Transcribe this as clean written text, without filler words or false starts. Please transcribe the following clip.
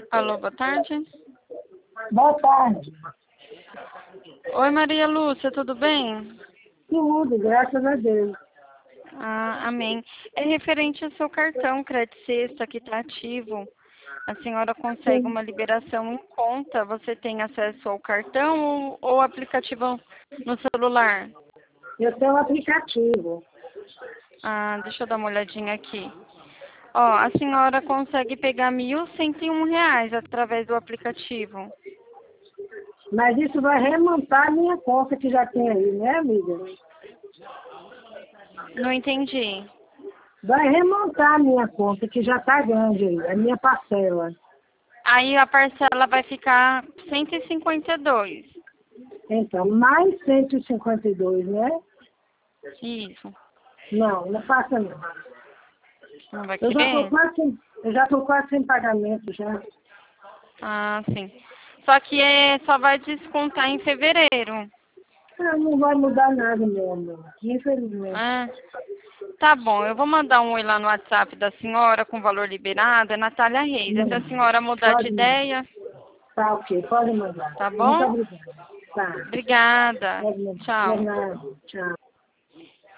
Alô, boa tarde. Boa tarde. Oi, Maria Lúcia, tudo bem? Tudo, graças a Deus. Ah, amém. É referente ao seu cartão Crédito Sexta que está ativo. A senhora consegue Sim. uma liberação em conta? Você tem acesso ao cartão ou aplicativo no celular? Eu tenho um aplicativo. Ah, deixa eu dar uma olhadinha aqui. Ó, a senhora consegue pegar R$ 1.101 através do aplicativo. Mas isso vai remontar a minha conta que já tem aí, né, amiga? Não entendi. Vai remontar a minha conta que já está grande aí, a minha parcela. Aí a parcela vai ficar 152. Então, mais 152, né? Isso. Não faça não. Não vai Eu querer? já estou quase sem pagamento já. Ah, sim. Só que só vai descontar em fevereiro. Ah, não vai mudar nada, meu amor. Infelizmente. Ah, tá bom, eu vou mandar um oi lá no WhatsApp da senhora com valor liberado, é Natália Reis. E se a senhora mudar de Pode mandar. ideia, Tá, ok. Pode mandar. tá Muito bom? obrigada. Tá. Obrigada. Pode mandar. De Tchau. nada. Tchau.